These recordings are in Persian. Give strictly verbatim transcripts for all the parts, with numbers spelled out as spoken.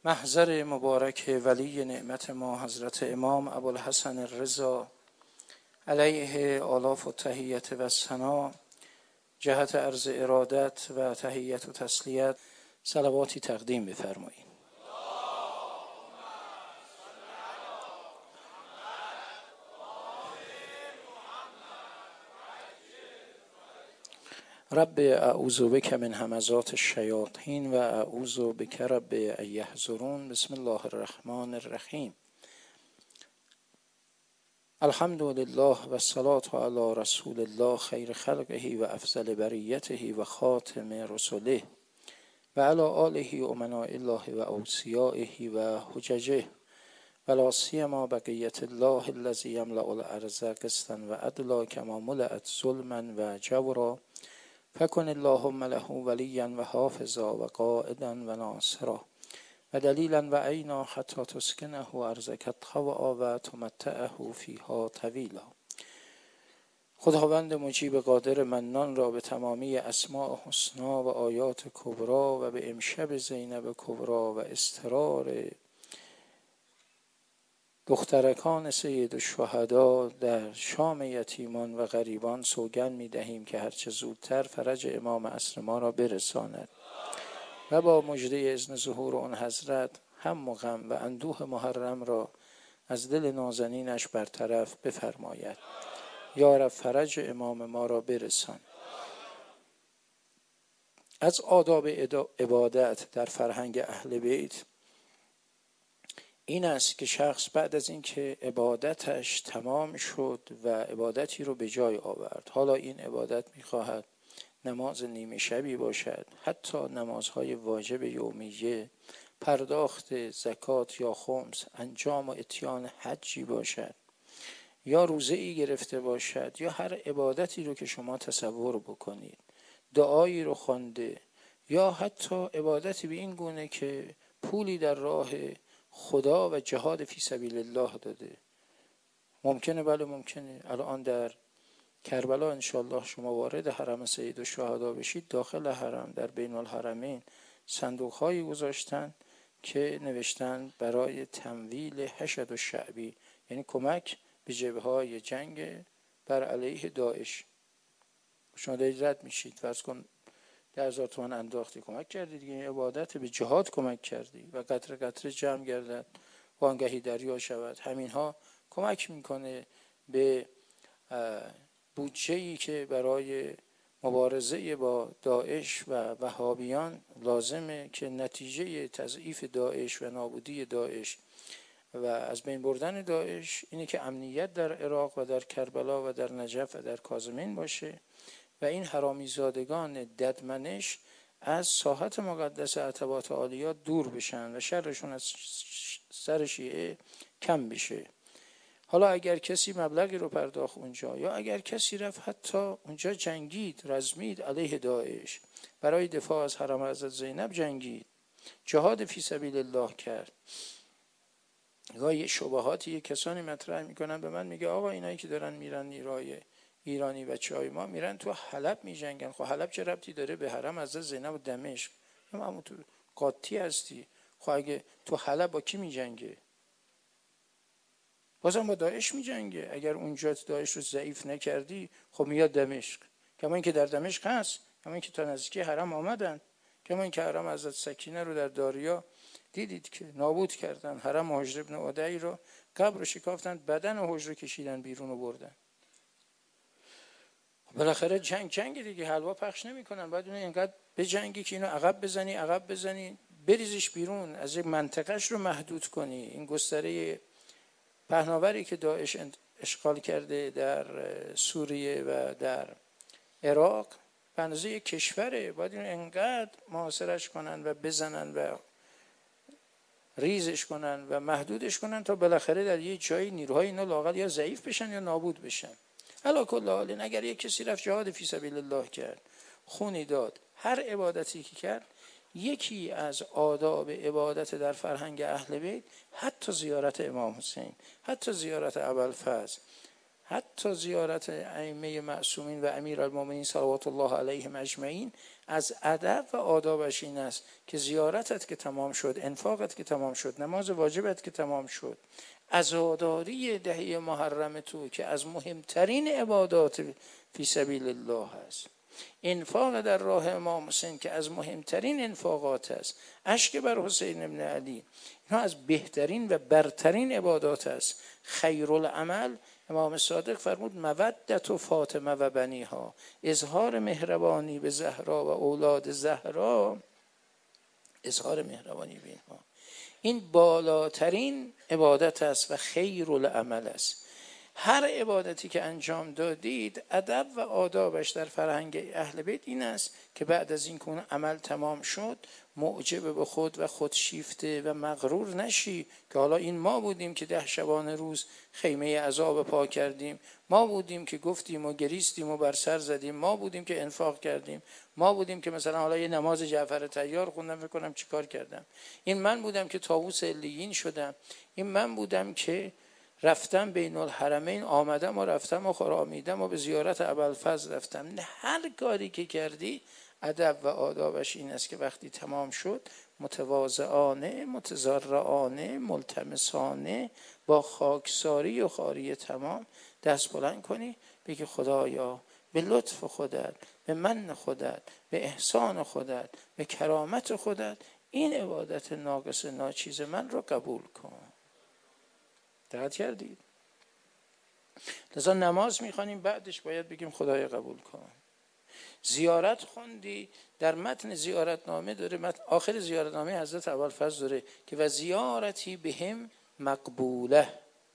محضر مبارک ولی نعمت ما حضرت امام ابوالحسن الرضا علیه آلاف و تحیت و ثنا، جهت عرض ارادت و تحیت و تسلیت صلواتی تقدیم بفرمایید. رب اعوذ بک من همزات الشیاطین و اعوذ بک رب ان یحضرون. بسم الله الرحمن الرحیم. الحمد لله و الصلاة علی رسول الله خیر خلقه و افضل بریته و خاتم رسله و علی آله امناء الله و اوصیائه و حججه و لا سیما بقیت الله الذی یملأ الارض قسطا و عدلا کما ملئت ظلما و جورا فکن اللهم له ولیا و حافظا و قائدا و ناصرا و دلیلا و عینا حتی تسکنه ارضک طوعا و تمتعه فیها طویلا. خداوند مجیب قادر منان را به تمامی اسماء حسنا و آیات کبرا و به امشب زینب کبرا و استرار دخترکان سید الشهدا در شام یتیمان و غریبان سوگند می دهیم که هرچه زودتر فرج امام عصر ما را برساند و با مژده اذن ظهور آن حضرت هم و غم و اندوه محرم را از دل نازنینش برطرف بفرماید. یا رب فرج امام ما را برسان. از آداب عبادت در فرهنگ اهل بیت این است که شخص بعد از اینکه عبادتش تمام شد و عبادتی رو به جای آورد، حالا این عبادت می‌خواهد نماز نیمه شبی باشد، حتی نمازهای واجب یومیه، پرداخت زکات یا خمس، انجام و اتیان حجی باشد، یا روزه‌ای گرفته باشد، یا هر عبادتی رو که شما تصور بکنید، دعایی رو خوانده، یا حتی عبادتی به این گونه که پولی در راه خدا و جهاد فی سبیل الله داده. ممکنه، بله ممکنه. الان در کربلا انشالله شما وارد حرم سید الشهدا بشید، داخل حرم در بین الحرمین صندوق هایی گذاشتن که نوشتن برای تمویل حشد الشعبی، یعنی کمک به جبهه های جنگ بر علیه داعش. شما دارید رد میشید، فرض کن ده هزار تومان انداختی، کمک کردی دیگه، این عبادت به جهاد کمک کردی. و قطره قطره جمع گردد وانگهی دریا شود. همین ها کمک میکنه به بودجه‌ای که برای مبارزه با داعش و وهابیان لازمه که نتیجه تضعیف داعش و نابودی داعش و از بین بردن داعش اینه که امنیت در عراق و در کربلا و در نجف و در کاظمین باشه و این حرامیزادگان ددمنش از ساحت مقدس عتبات عالیه دور بشن و شرشون از سر شیعه کم بشه. حالا اگر کسی مبلغی رو پرداخت اونجا، یا اگر کسی رفت حتی اونجا جنگید، رزمید علیه داعش، برای دفاع از حرم حضرت زینب جنگید، جهاد فی سبیل الله کرد. گاهی شبهاتی کسانی مطرح میکنن، به من میگه آقا اینایی که دارن میرن نیروهای ایرانی بچهای ما میرن تو حلب میجنگن. خب حلب چه ربطی داره به حرم حضرت زینب و دمشق؟ ما همون تو قاطی هستی. خب اگه تو حلب با کی میجنگه؟ بازم با داعش میجنگه. اگر اونجا داعش رو ضعیف نکردی، خب میاد دمشق. کما اینکه در دمشق هست، کما اینکه تا نزدیکی حرم آمدن، کما اینکه حرم حضرت سکینه رو در داریا دیدید که نابود کردن. حرم حجر ابن عدی رو قبر رو شکافتن، بدن حجر کشیدن بیرون و بردن. بالاخره جنگ جنگ دیگه، حلوا پخش نمیکنن. بعد اون اینقدر به جنگی که اینو عقب بزنی عقب بزنی بریزش بیرون، از یک منطقهش رو محدود کنی. این گستره پهناوری که داعش اشغال کرده در سوریه و در عراق به اندازه یک کشوره. باید اینو انقدر محاصرش کنن و بزنن و ریزش کنن و محدودش کنن تا بالاخره در یه جایی نیروهای اینا لااقل یا ضعیف بشن یا نابود بشن. علا کل حال اگر یک کسی رفت جهاد فی سبیل الله کرد، خونی داد، هر عبادتی که کرد، یکی از آداب عبادت در فرهنگ اهل بیت حتی زیارت امام حسین، حتی زیارت ابوالفضل، حتی زیارت ائمه معصومین و امیرالمومنین صلوات الله علیهم اجمعین از ادب و آدابش این است که زیارتت که تمام شد، انفاقت که تمام شد، نماز واجبت که تمام شد، عزاداری دهه محرم تو که از مهمترین عبادات فی سبیل الله هست، انفاق در راه امام حسین که از مهمترین انفاقات است، اشک بر حسین ابن علی، اینها از بهترین و برترین عبادات است. خیرالعمل امام صادق فرمود مودت و فاطمه و بنیها، اظهار مهربانی به زهرا و اولاد زهرا، اظهار مهربانی به اینها، این بالاترین عبادت است و خیرالعمل است. هر عبادتی که انجام دادید ادب و آدابش در فرهنگ اهل بیت این است که بعد از این که اون عمل تمام شد معجب به خود و خودشیفته و مغرور نشی که حالا این ما بودیم که ده شبانه روز خیمه عذاب پا کردیم، ما بودیم که گفتیم و گریستیم و بر سر زدیم، ما بودیم که انفاق کردیم، ما بودیم که مثلا حالا یه نماز جعفر طیار خوندم فکر کنم چی کار کردم، این من بودم که طاووس علیین شدم، این من بودم که رفتم بین الحرمین آمدم و رفتم و خرامیدم و به زیارت ابوالفضل رفتم. نه، هر کاری که کردی ادب و آدابش این است که وقتی تمام شد متواضعانه، متضرعانه، ملتمسانه، با خاکساری و خواری تمام دست بلند کنی بگی خدایا به لطف خودت، به من خودت، به احسان خودت، به کرامت خودت این عبادت ناقص ناچیز من رو قبول کن. دقت کردید؟ لذا نماز میخوانیم بعدش باید بگیم خدای قبول کن. زیارت خوندی، در متن زیارتنامه داره، متن آخر زیارتنامه حضرت ابوالفضل داره که و زیارتی بهم مقبوله،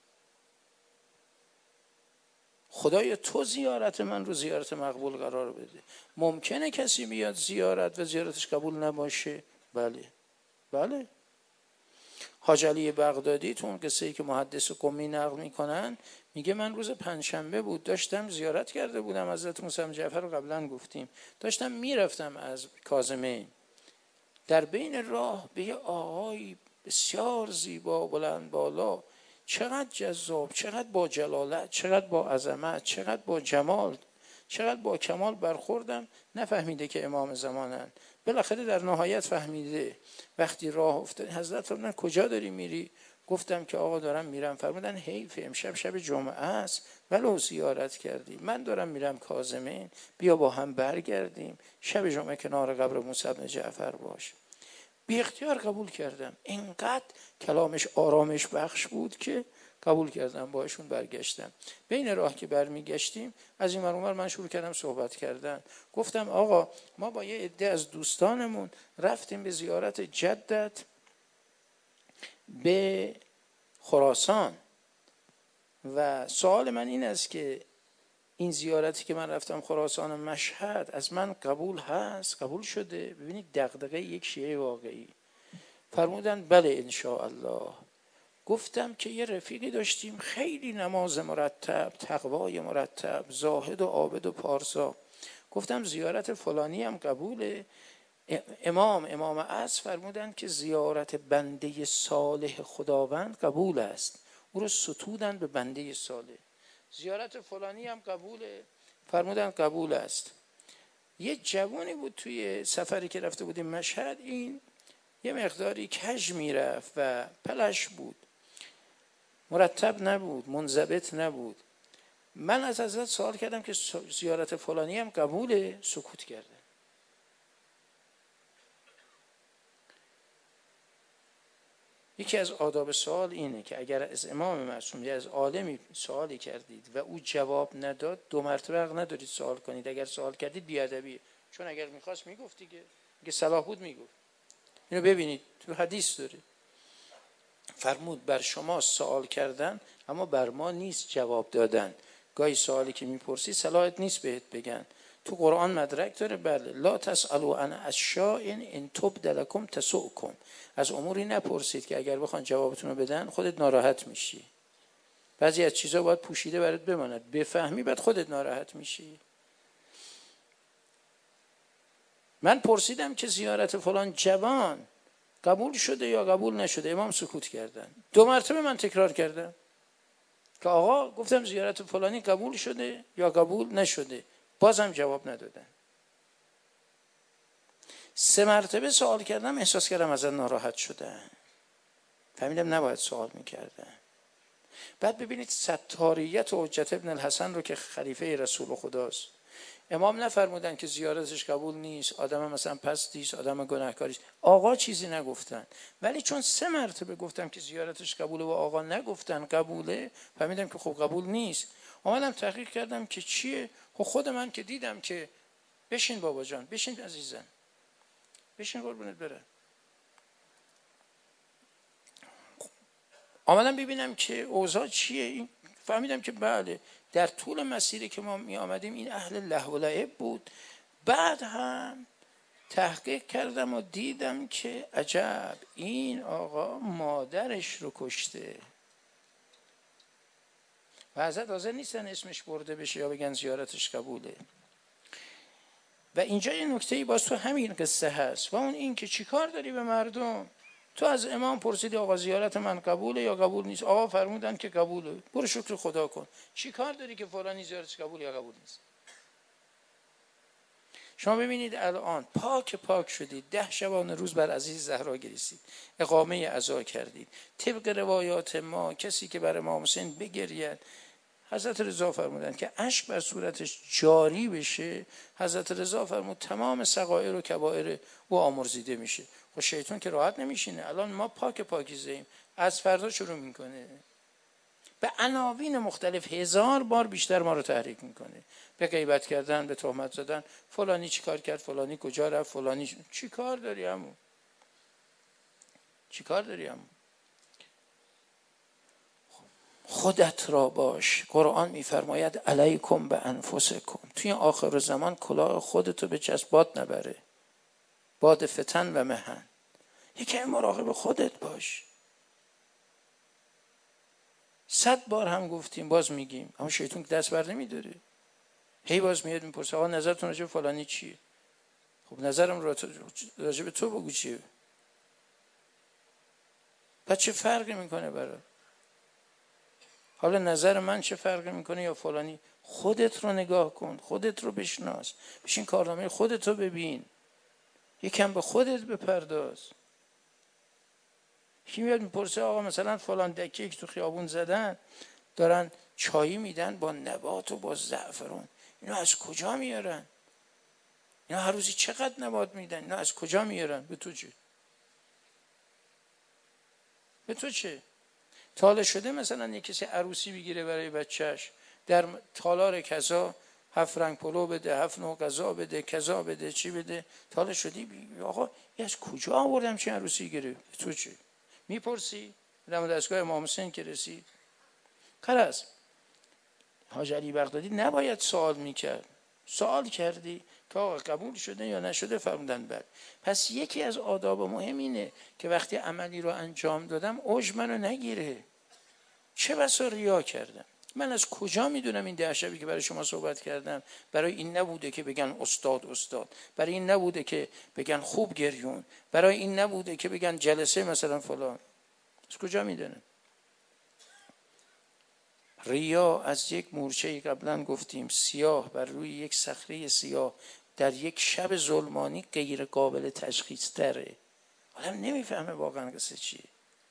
خدای تو زیارت من رو زیارت مقبول قرار بده. ممکنه کسی بیاد زیارت و زیارتش قبول نباشه؟ بله بله. حاج علی بغدادی تو اون قصه‌ای که محدث قمی نقل میکنن میگه من روز پنجشنبه بود داشتم زیارت کرده بودم حضرت موسی جعفر رو قبلا گفتیم، داشتم میرفتم از کاظمه، در بین راه به یه آقای بسیار زیبا بلند بالا، چقدر جذاب، چقدر با جلالت، چقدر با عظمت، چقدر با جمال، چقدر با کمال برخوردم، نفهمیده که امام زمانن، بالاخره در نهایت فهمیده. وقتی راه افتاد حضرت فرمودن کجا داری میری؟ گفتم که آقا دارم میرم. فرمودن حیف، امشب شب جمعه است ولو زیارت کردی، من دارم میرم کاظمین، بیا با هم برگردیم شب جمعه کنار قبر موسی بن جعفر باش. بی اختیار قبول کردم، اینقدر کلامش آرامش بخش بود که قبول کردم، باشون برگشتم. بین راه که برمیگشتیم از این ور اون ور من شروع کردم صحبت کردن، گفتم آقا ما با یه عده از دوستانمون رفتیم به زیارت جدت به خراسان و سوال من این است که این زیارتی که من رفتم خراسان مشهد از من قبول هست؟ قبول شده؟ ببینید دغدغه یک شیعه واقعی. فرمودن بله انشاءالله. گفتم که یه رفیقی داشتیم خیلی نماز مرتب، تقوای مرتب، زاهد و عابد و پارسا. گفتم زیارت فلانی هم قبوله؟ امام امام عصر فرمودن که زیارت بنده صالح خداوند قبول است، او رو ستودن به بنده صالح. زیارت فلانی هم قبوله؟ فرمودن قبول است. یه جوانی بود توی سفری که رفته بودیم مشهد، این یه مقداری کج میرفت و پلش بود، مرتب نبود، منضبط نبود. من از حضرت سوال کردم که زیارت فلانی هم قبوله؟ سکوت کردن. یکی از آداب سوال اینه که اگر از امام معصوم یا از عالمی سوالی کردید و او جواب نداد، دو مرتبه حق ندارید سوال کنید. اگر سوال کردید بیادبیه، چون اگر میخواست میگفت دیگه، اگه صلاح بود میگفت. اینو ببینید تو حدیث داره. فرمود بر شما سوال کردن اما بر ما نیست جواب دادن. گاهی سوالی که میپرسی صلاحت نیست بهت بگن. تو قرآن مدرک داره، بله، لا تسألوا عن اشیاء ان تبد لکم تسؤکم. از اموری نپرسید که اگر بخوان جوابتون رو بدن خودت ناراحت میشی. بعضی از چیزا باید پوشیده برات بماند، بفهمی بعد خودت ناراحت میشی. من پرسیدم که زیارت فلان جوان قبول شده یا قبول نشده، امام سکوت کردن. دو مرتبه من تکرار کردم که آقا گفتم زیارت فلانی قبول شده یا قبول نشده، بازم جواب ندادن. سه مرتبه سوال کردم، احساس کردم ازن ناراحت شدن، فهمیدم نباید سوال میکردن. بعد ببینید ستاریت و حجت ابن الحسن رو که خلیفه رسول خداست، امام نفرمودن که زیارتش قبول نیست، آدم مثلا پستیست، آدم گناهکاریست، آقا چیزی نگفتن، ولی چون سه مرتبه گفتم که زیارتش قبوله و آقا نگفتن قبوله، فهمیدم که خب قبول نیست. اومدم تحقیق کردم که چیه. خب خود من که دیدم که بشین بابا جان، بشین عزیزم، بشین قربونت بره. آمدم ببینم که اوضاع چیه. این فهمیدم که بله، در طول مسیری که ما می آمدیم این اهل لهو و لعب بود. بعد هم تحقیق کردم و دیدم که عجب، این آقا مادرش رو کشته و حضرت حاضر نیستن اسمش برده بشه یا بگن زیارتش قبوله. و اینجا یه نکته‌ای باز تو همین قصه هست و اون این که چی کار داری به مردم. تو از امام پرسیدی آقا زیارت من قبوله یا قبول نیست، آقا فرمودن که قبوله، برو شکر خدا کن. چی کار داری که فلانی زیارتش قبول یا قبول نیست؟ شما ببینید الان پاک پاک شدید، ده شبانه روز بر عزیز زهرا گریستید، اقامه عزا کردید. طبق روایات ما کسی که بر امام حسین بگرید، حضرت رضا فرمودن که اشک بر صورتش جاری بشه، حضرت رضا فرمود تمام صغائر و کبائر او آمرزیده میشه. خب شیطان که راحت نمیشینه. الان ما پاک پاکیزه ایم، از فردا شروع میکنه به عناوین مختلف هزار بار بیشتر ما رو تحریک میکنه، به غیبت کردن، به تهمت زدن، فلانی چی کار کرد، فلانی کجا رفت، فلانی چی کار داری عمو، چی کار داری عمو؟ خودت را باش. قرآن میفرماید علیکم به انفسکم، توی آخر زمان کلاه خودتو به چسب باد نبره، باد فتن و محن. یکی مراقب خودت باش. صد بار هم گفتیم باز میگیم، اما شیطان دست بر نمیداره، هی باز میاد میپرسه آقا نظرتون راجع به فلانی چیه؟ خب نظرم راجع به تو بگو چیه؟ بعد چه فرقی میکنه برات؟ حالا نظر من چه فرقی میکنه یا فلانی؟ خودت رو نگاه کن، خودت رو بشناس، بشین کارنامه خودت رو ببین، یکم به خودت بپرداز. کی میاد میپرسه آقا مثلا فلان دکه که تو خیابون زدن دارن چایی میدن با نبات و با زعفران، اینو از کجا میارن؟ اینا هر روزی چقدر نبات میدن؟ اینا از کجا میارن؟ به تو چه؟ به تو چه؟ تاله شده مثلا یک کسی عروسی بگیره برای بچهش، در تالار کذا هفت رنگ پلو بده، هفت نوع غذا بده، کذا بده، چی بده، تاله شدی بگی آقا این از کجا آوردم چه عروسی گرفت؟ به تو چه؟ میپرسی؟ در دستگاه امام حسین که رسید خلاص حاج علی بغدادی نباید سوال میکرد، سوال کردی که آقا قبول شده یا نشده، فرمودن بله. پس یکی از آداب مهم اینه که وقتی عملی رو انجام دادم اوج منو نگیره. چه بسا ریا کردم. من از کجا میدونم این ده شبی که برای شما صحبت کردم برای این نبوده که بگن استاد استاد، برای این نبوده که بگن خوب گریون، برای این نبوده که بگن جلسه مثلا فلان. از کجا میدونم؟ ریا از یک مورچه قبلا گفتیم سیاه بر روی یک صخره سیاه در یک شب ظلمانی غیر قابل تشخیص تره. آدم نمیفهمه واقعا قصه چیه.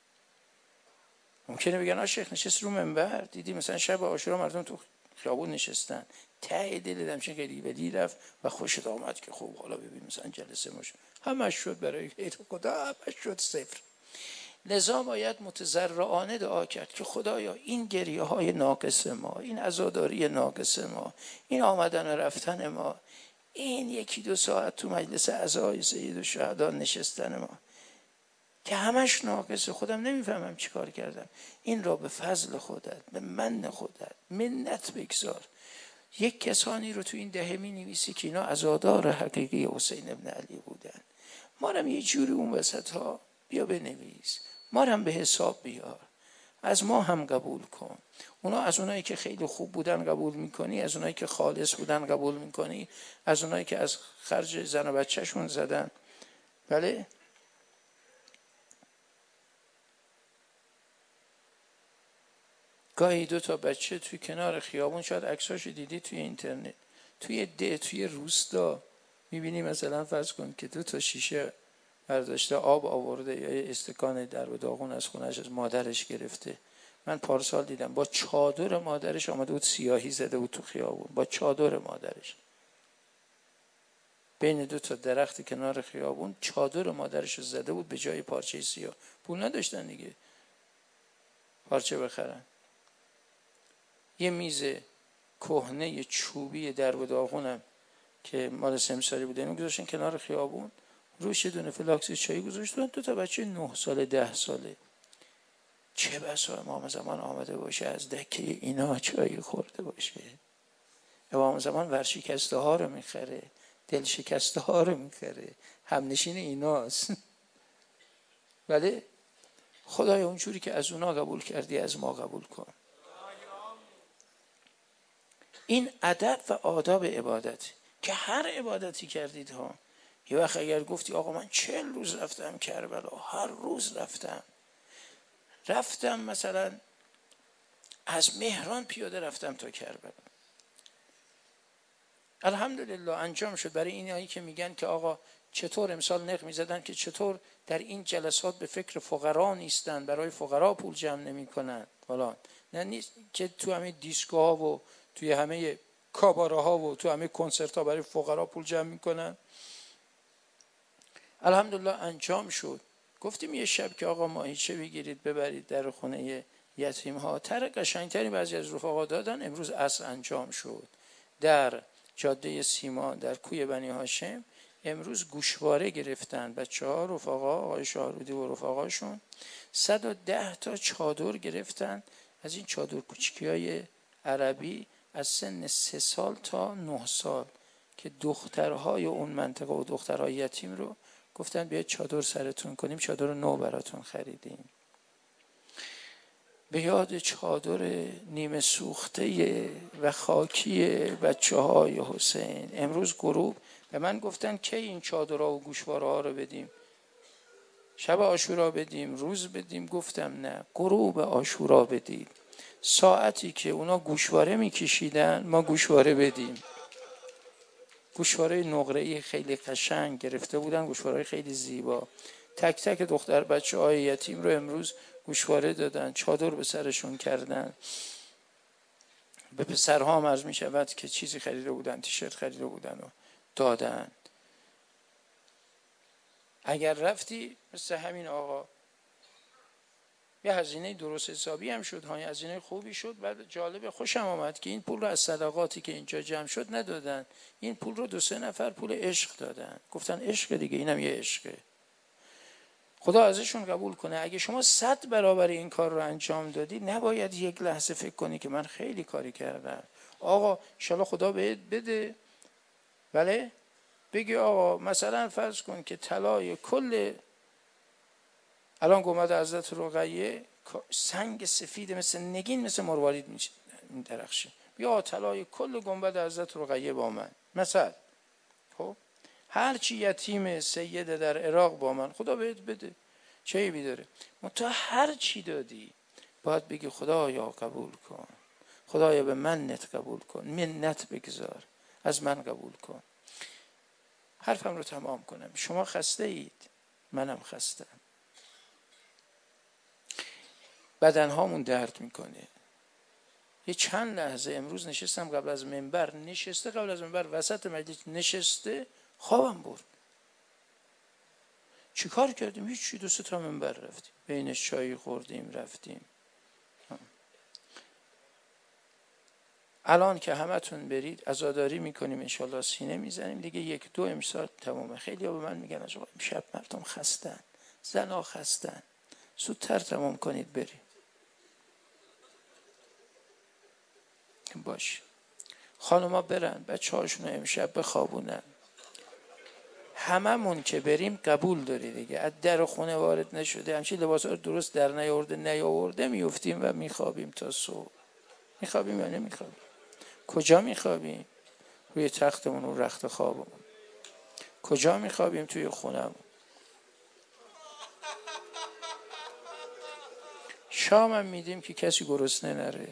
ممکنه بگن آ شیخ نشست رو منبر، دیدی مثلا شب عاشورا مردم تو خیابون نشستن، ته دل دمشن خیلی بدی رفت و خوشت آمد که خوب حالا ببین مثلا جلسه ماش همش شد برای غیر خدا، همش شد صفر. لذا باید متضرعانه دعا کرد که خدایا این گریه های ناقص ما، این عزاداری ناقص ما، این آمدن و رفتن ما، این یکی دو ساعت تو مجلس عزای سید الشهدا نشستن ما که همش ناقصه، خودم نمیفهمم چی کار کردم، این را به فضل خودت، به من خودت منت بگذار. یک کسانی رو تو این دهه می نویسی که اینا عزادار حقیقی حسین ابن علی بودن، ما هم یه جوری اون وسط ها بیا بنویس، ما هم به حساب بیار، از ما هم قبول کن. اونا از اونایی که خیلی خوب بودن قبول میکنی، از اونایی که خالص بودن قبول میکنی، از اونایی که از خرج زن و بچهشون زدن. بله گاهی دو تا بچه توی کنار خیابون، شاید عکساشو دیدی توی اینترنت، توی ده توی روستا میبینی مثلا فرض کن که دو تا شیشه برداشته آب آورده یا استکان در و داغون از خونش از مادرش گرفته. من پارسال دیدم با چادر مادرش آمده بود سیاهی زده بود تو خیابون، با چادر مادرش بین دو تا درخت کنار خیابون چادر مادرش زده بود به جای پارچه سیاه. پول نداشتن دیگه پارچه بخرن. یه میز کهنه چوبی در و داغونم که مال سمساری بوده اینو گذاشتن کنار خیابون، روش یه دونه فلاکس چایی گذاشتن، دو تا بچه نه ساله ده ساله. چه بسا امام زمان آمده باشه از دکه اینا چایی خورده باشه. امام زمان ورشکسته ها رو میخره، دل شکسته ها رو میخره، همنشین ایناست. ولی خدای اونجوری که از اونا قبول کردی از ما قبول کن. این ادب و آداب عبادت که هر عبادتی کردید ها. یه وقت اگر گفتی آقا من چهل روز رفتم کربلا، هر روز رفتم رفتم مثلا از مهران پیاده رفتم تا کربلا، الحمدلله انجام شد. برای اینایی که میگن که آقا چطور امسال نق میزدن که چطور در این جلسات به فکر فقرا نیستن، برای فقرا پول جمع نمیکنن فلان، نه نیست که تو همه دیسکوها و توی همه کاباره ها و تو همه کنسرت ها برای فقرا پول جمع میکنن. الحمدلله انجام شد. گفتیم یه شب که آقا ماهیچه بگیرید ببرید در خونه یتیم ها، تر قشنگتری بعضی از رفقا دادن. امروز عصر انجام شد در جاده سیما در کوی بنی هاشم. امروز گوشواره گرفتن بچه ها، رفقا آقای شاهرودی و رفقاشون صد و ده تا چادر گرفتن، از این چادر کوچکی های عربی از سن سه سال تا نه سال که دخترهای اون منطقه و دخترهای یتیم رو گفتن بیاید چادر سرتون کنیم، چادر نو براتون خریدیم. به یاد چادر نیمه سوخته و خاکی بچه های حسین. امروز غروب به من گفتن که این چادرها و گوشواره ها رو بدیم، شب عاشورا بدیم، روز بدیم؟ گفتم نه، غروب عاشورا بدید. ساعتی که اونا گوشواره میکشیدن ما گوشواره بدیم. گوشواره نقره‌ای خیلی قشنگ گرفته بودن، گوشواره خیلی زیبا. تک تک دختر بچه های یتیم رو امروز گوشواره دادن، چادر به سرشون کردن. به پسرها هم عرض می شود که چیزی خریده بودن، تیشرت خریده بودن و دادن. اگر رفتی مثل همین آقا یه هزینه درست حسابی هم شد، های هزینه خوبی شد. بعد جالب خوشم آمد که این پول رو از صدقاتی که اینجا جمع شد ندادن، این پول رو دو سه نفر پول عشق دادن، گفتن عشق دیگه، اینم یه عشقه، خدا ازشون قبول کنه. اگه شما صد برابر این کار رو انجام دادی نباید یک لحظه فکر کنی که من خیلی کاری کردم، آقا انشالله خدا بهت بده. بله بگی آقا مثلا فرض کن که طلای کل الان گنبد حضرت رقیه سنگ سفید مثل نگین مثل مروارید میشه درخشه، بیا طلای کل گنبد حضرت رقیه با من مثلا، خب هر چی یتیم سیده در عراق با من، خدا بهت بده، چه عیبی داره؟ منتها هر چی دادی باید بگی خدایا قبول کن، خدایا به منت قبول کن، منت بگذار، از من قبول کن. حرفم رو تمام کنم. شما خسته اید، منم خستم، بدنهامون درد میکنه. یه چند لحظه امروز نشستم قبل از منبر، نشسته قبل از منبر وسط مجلس نشسته خوابم برد. چی کار کردیم؟ هیچی، دو سه تا منبر رفتیم، بینش چایی خوردیم رفتیم. الان که همتون برید عزاداری میکنیم انشالله، سینه میزنیم دیگه، یک دو امسال تمامه. خیلی ها به من میگن آقا امشب مردم خستن، زنا خستن، زودتر تمام کنید بریم. باشه خانوما برن بچه هاشون امشب بخوابونن، هممون که بریم قبول داری دیگه. از در خونه وارد نشده همچین لباس ها رو درست در نیاورده نیاورده میفتیم و میخوابیم تا صبح. میخوابیم یا نمیخوابیم؟ کجا میخوابیم؟ روی تختمون و رخت خوابمون. کجا میخوابیم؟ توی خونمون. شام هم میدیم که کسی گرسنه نره.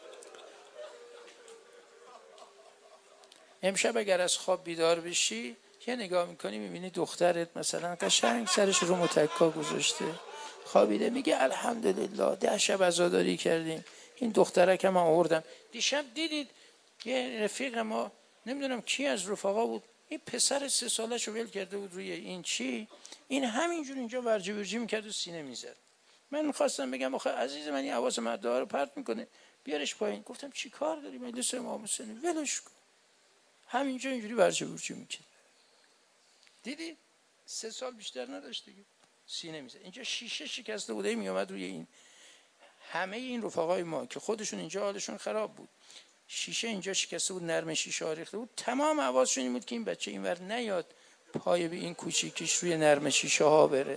امشب اگر از خواب بیدار بشی یه نگاه میکنی میبینی دخترت مثلا قشنگ سرش رو متکا گذاشته خوابیده، میگه الحمدلله ده شب عزاداری کردیم این دخترک هم آوردم. دیشب دیدید یه رفیق ما نمیدونم کی از رفقا بود، این پسر سه سالش رو ول کرده بود روی این چی، این همینجور اینجا ورجی ورجی میکرد و سینه میزد. من میخواستم بگم آخه عزیز من این حواس مردها رو پرت میکنه بیارش پایین. گفتم چی کار داری مجلس امام حسین، ولش کن. همینجا اینجوری ورجی ورجی میکرد. دیدی سه سال بیشتر نداشت دیگه سینه میزد. اینجا شیشه شکسته بوده میومد روی این. همه این رفقای ما که خودشون اینجا حالشون خراب بود، شیشه اینجا شکسته بود، نرم شیشه ها ریخته بود، تمام حواسشون این بود که این بچه اینور نیاد پای به این کوچیکیش روی نرم شیشه ها بره.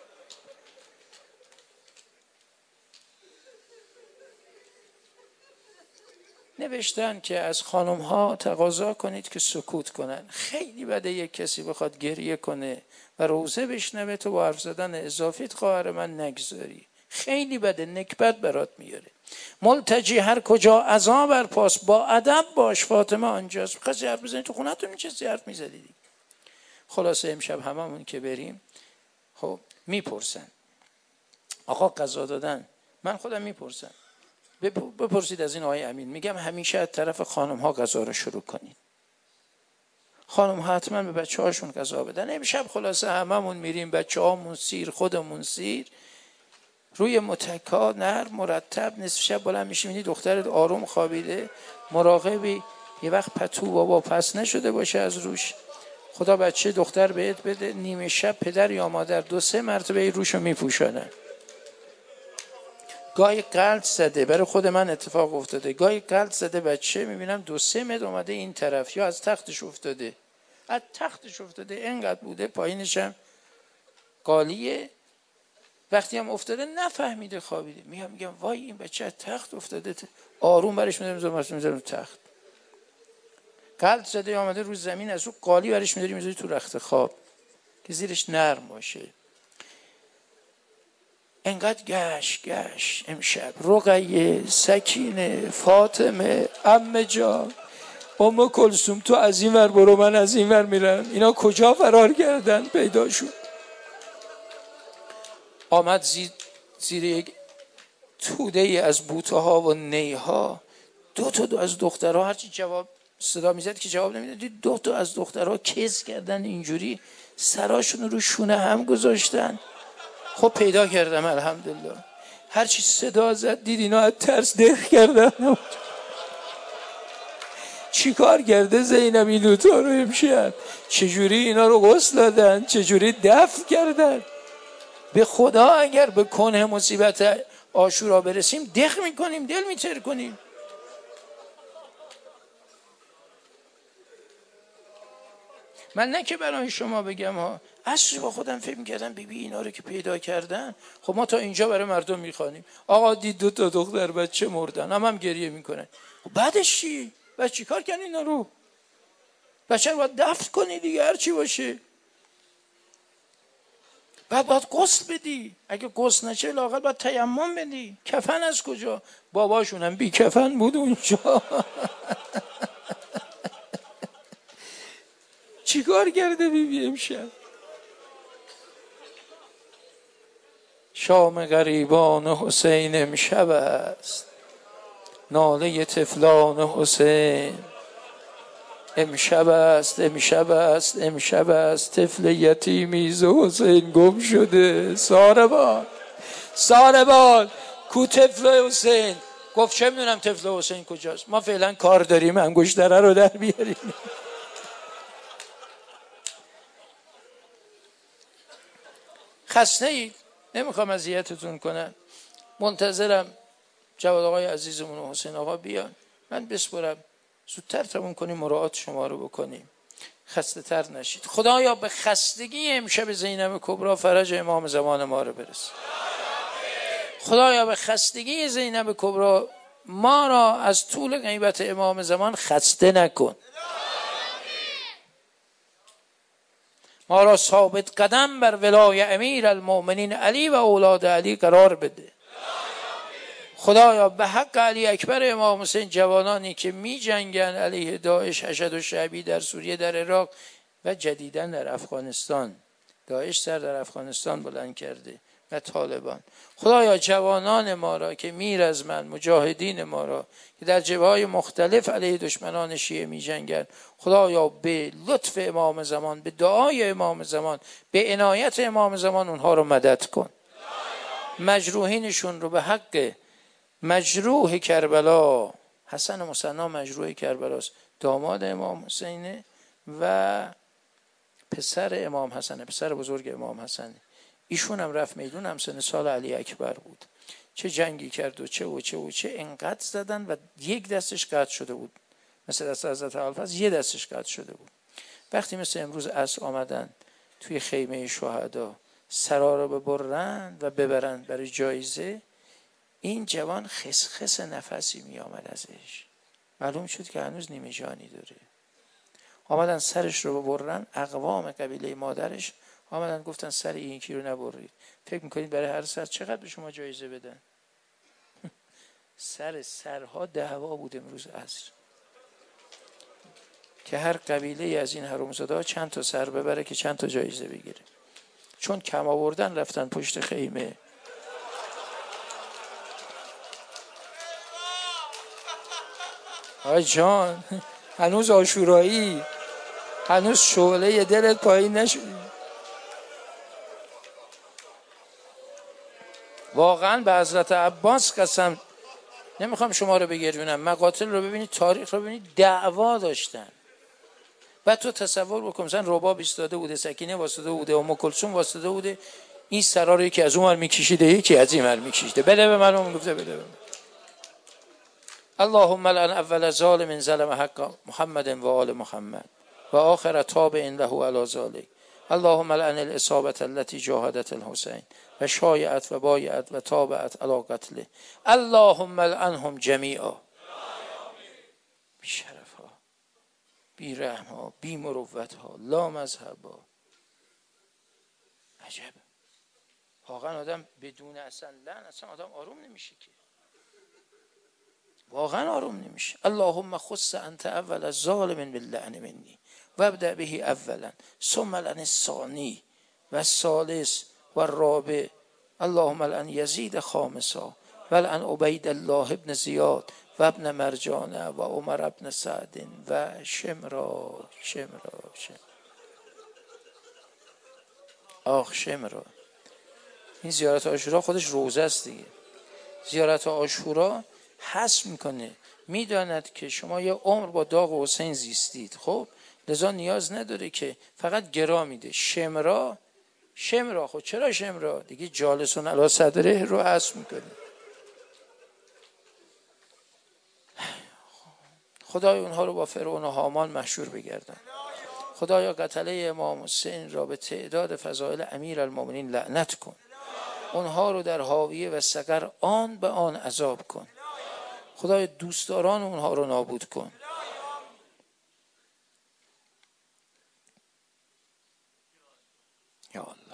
نوشتن که از خانم ها تقاضا کنید که سکوت کنن. خیلی بده یک کسی بخواد گریه کنه و روزه بشنوه تو با حرف زدن اضافیت خواهر من نگذاری. خیلی بده، نکبت برات میاره. ملتجی هر کجا عزا بر پاس، با ادب باش فاطمه آنجاست. بخواستی حرف بزنی تو خونه‌تون میچستی حرف میزدی. خلاصه امشب هممون که بریم خب میپرسن آقا قضا دادن، من خودم میپرسم بپرسید از این آقای امین، میگم همیشه از طرف خانم ها غذا رو شروع کنید. خانم ها حتما به بچه هاشون غذا بدن. امشب خلاصه هممون میریم، بچه هامون سیر خودمون سیر، روی متکا نرم مرتب نصف شب بلند میشیم این دخترت آروم خوابیده، مراقبی یه وقت پتو بابا پس نشده باشه از روش، خدا بچه دختر بهت بده. نیمه شب پدر یا مادر دو سه مرتبه روشو میپوشانن. گاهی قلط زده، برای خود من اتفاق افتاده، گاهی قلط زده بچه میبینم دو سه متر اومده این طرف، یا از تختش افتاده، از تختش افتاده اینقدر بوده پایینش هم قالیه، وقتی هم افتاده نفهمیده خوابیده. میگم میگم وای این بچه از تخت افتاده، آروم برش میذارم میذارم رو تخت. قلط زده اومده رو زمین، از رو قالی برش میذاری میذاری تو رخت خواب که زیرش نرم باشه. انقدر گشت گشت امشب رقیه، سکینه، فاطمه، عمه جان، ام کلثوم تو از این ور برو من از این ور میرم، اینا کجا فرار کردن پیدا شد. آمد زیر, زیر یک توده ای از بوته ها و نیها، دو تا دو از دخترها هرچی جواب صدا میزد که جواب نمیداد، دو تا از دخترها کز کردن اینجوری سراشون رو شونه هم گذاشتن. خب پیدا کردم الحمدلله. هرچی صدا زد دید اینا از ترس دق کردن. چی کار کرده زینب این دوتا رو امشب؟ چجوری اینا رو غسل دادن؟ چجوری دفن کردن؟ به خدا اگر به کنه مصیبت عاشورا برسیم دق میکنیم، دل میتر کنیم. من نه که برای شما بگم ها، اصلا با خودم فکر می‌کردم بیبی اینا رو که پیدا کردن، خب ما تا اینجا برای مردم میخوانیم آقا دید دو تا دختر بچه مردن، هم هم گریه میکنن. خب بعدش چی؟ بعد چی کار کنی اینا رو؟ بچه رو باید دفن کنی دیگه، هر چی باشه. بعد باید غسل بدی، اگه غسل نشه لااقل باید تیمم بدی. کفن از کجا؟ باباشون هم بی کفن بود اونجا. چی کار کرده بیبی امشب؟ شام غریبان حسین امشب است، ناله طفلان حسین امشب است، امشب است، امشب است، طفل یتیمی ز حسین گم شده. ساربان ساربان کو طفل حسین؟ گفت چه میدونم طفل حسین کجاست، ما فعلا کار داریم انگشتره رو در بیاریم. خسته اید، نمیخوام اذیتتون کنم، منتظرم جواد آقای عزیزمون و حسین آقا بیان، من بسپرم زودتر تموم کنیم مراعات شما رو بکنیم، خسته تر نشید. خدایا به خستگی امشب زینب کبرا فرج امام زمان ما رو برس. خدایا به خستگی زینب کبرا ما را از طول غیبت امام زمان خسته نکن. ما را ثابت قدم بر ولای امیر المؤمنین علی و اولاد علی قرار بده. خدایا به حق علی اکبر امام حسین جوانانی که می جنگن علیه داعش، حشد و شعبی در سوریه، در عراق، و جدیداً در افغانستان داعش سر در افغانستان بلند کرده و طالبان. خدایا جوانان ما را که میر از من، مجاهدین ما را که در جبهه‌های مختلف علیه دشمنان شیعه می جنگند، خدایا به لطف امام زمان، به دعای امام زمان، به عنایت امام زمان اونها رو مدد کن. مجروحینشون رو به حق مجروح کربلا، حسن مصنی مجروح کربلاست، داماد امام حسینه و پسر امام حسنه، پسر بزرگ امام حسنه. ایشون هم رفت میدون، هم سن سال علی اکبر بود. چه جنگی کرد و چه و چه و چه انقدر زدن و یک دستش قطع شده بود، مثل دست حضرت ابوالفضل یه دستش قطع شده بود. وقتی مثل امروز عصر آمدن توی خیمه شهدا سرا رو ببرند و ببرند برای جایزه، این جوان خسخس نفسی می آمد ازش، معلوم شد که هنوز نیمه جانی داره. آمدن سرش رو ببرن، اقوام قبیله مادرش آمدن گفتن سر این یکی رو نبرید. فکر میکنید برای هر سر چقدر به شما جایزه بدن؟ سر سرها دعوا بود امروز عصر که هر قبیله از این حرومزاده چند تا سر ببره که چند تا جایزه بگیره. چون کم آوردن رفتن پشت خیمه. آی جان، هنوز عاشورایی، هنوز شعله دلت پایین نشد. واقعا به حضرت عباس قسم، نمیخوام شما رو بگردونم، مقاتل رو ببینید، تاریخ رو ببینید، دعوا داشتن. بعد تو تصور بکن مثلا رباب ایستاده بوده، سکینه واسطه بوده، ام کلثوم واسطه بوده، این سرا رو یکی از اون ور میکشیده، یکی از این ور میکشیده، بده به من، اون گفته بده به من. اللهم لعن اول ظالم ظلم حق محمد و آل محمد و آخر تابع له علی ذلک. اللهم لعن الاصابه التي جاهدت الحسین و شایعت و بایعت و تابعت علی قتله. اللهم لعنهم جمیعا. بی شرف ها، بی رحم ها، بی مروت ها، لا مذهب ها. عجب. واقعا آدم بدون اصلا لعن اصلا آدم آروم نمیشه که، واقعا آروم نمیشه. اللهم خص انت اول الظالم باللعن منی و ابدأ به اولا ثم لعن الثانی و الثالث و الرابع. اللهم لعن یزید خامسا و لعن عبید الله ابن زیاد و ابن مرجانه و عمر ابن سعد و شمرا شمرا شمرا آخ شمرا. این زیارت عاشورا خودش روزه است دیگه. زیارت عاشورا حس میکنه، میداند که شما یه عمر با داغ حسین زیستید، خب لذا نیاز نداره که فقط گرا میده. شمرا شمرا خب چرا شمرا دیگه؟ جالسون علی صدره رو حس میکنه. خدای اونها رو با فرعون و هامان محشور بگردن. خدایا قتله امام حسین را به تعداد فضائل امیر المومنین لعنت کن. اونها رو در حاویه و سقر آن به آن عذاب کن. خدای دوستداران اونها رو نابود کن. یا الله.